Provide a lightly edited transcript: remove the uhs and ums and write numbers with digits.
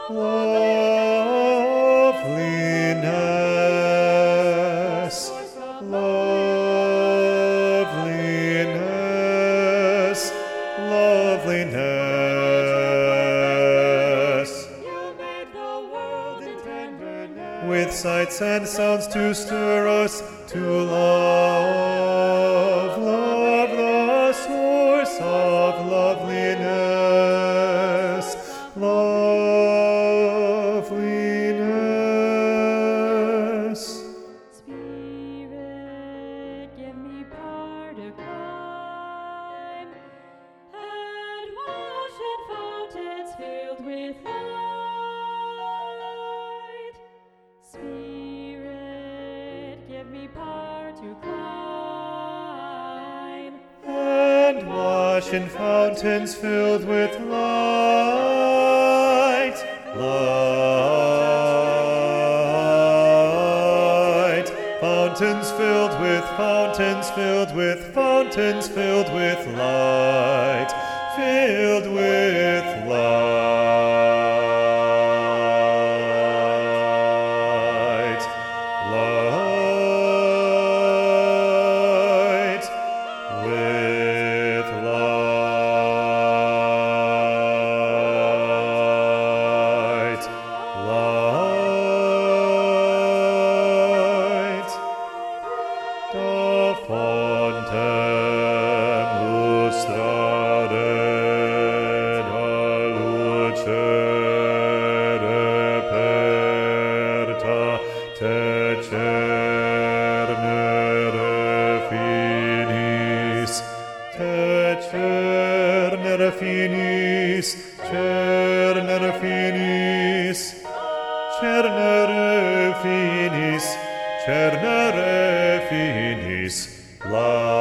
Loveliness, loveliness, loveliness. You made the world in tenderness. With sights and sounds to stir us to love, love the source of loveliness, loveliness. Spirit, give me power to climb and wash in fountains filled with light. Spirit, give me power to climb And wash in fountains filled with light, light. Fountains filled with, fountains filled with, fountains filled with light, filled with light, light, with light, light. Da fontem lustrare da luce reperta te cernere finis, te cernere finis, cernere finis, cernere finis, cernere finis,